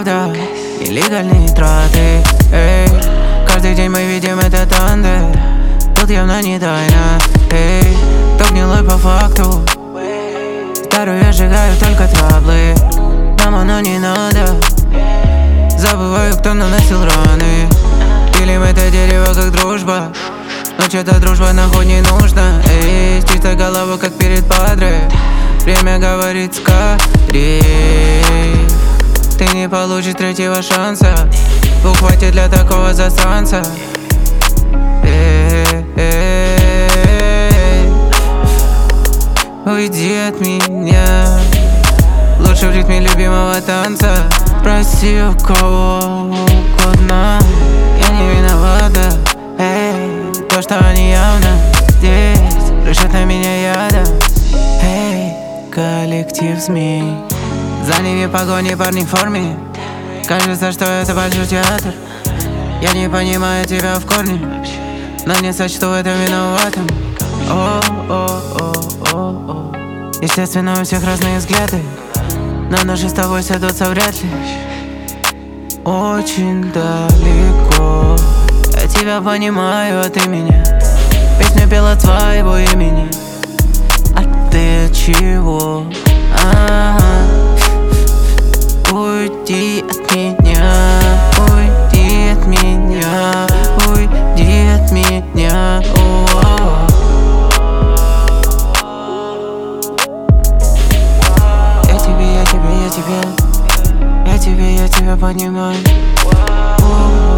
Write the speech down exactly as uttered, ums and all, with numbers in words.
правда, нелегальные траты. Эй, каждый день мы видим этот андер. Тут явно не тайна. Эй, кто гнилой по факту. Старую я сжигаю только траблы. Нам оно не надо. Забываю, кто наносил раны. Пилим это дерево как дружба. Но чья-то дружба нахуй не нужна. Эй, чисто голова как перед падре. Время говорит скорей. Ты не получишь третьего шанса. Двух хватит для такого засранца. Эй, эй, уйди от меня. Лучше в ритме любимого танца. Прости у кого угодно. Я не виновата. Эй, то, что они явно здесь дышат на меня ядом. Эй, коллектив змей. За ними погони, парни в форме. Кажется, что это большой театр. Я не понимаю тебя в корне, но не сочту это виноватым. О-о-о-о-о. Естественно, у всех разные взгляды, но наши с тобой сойдутся вряд ли. Очень далеко. Я тебя понимаю, а ты меня. Песню пела твоего имени. А ты от чего? А-а-а. Уйди от меня, уйди от меня, уйди от меня. О-о-о. Я тебе, я тебе, я тебе, я тебе, я тебя понимаю. О-о-о.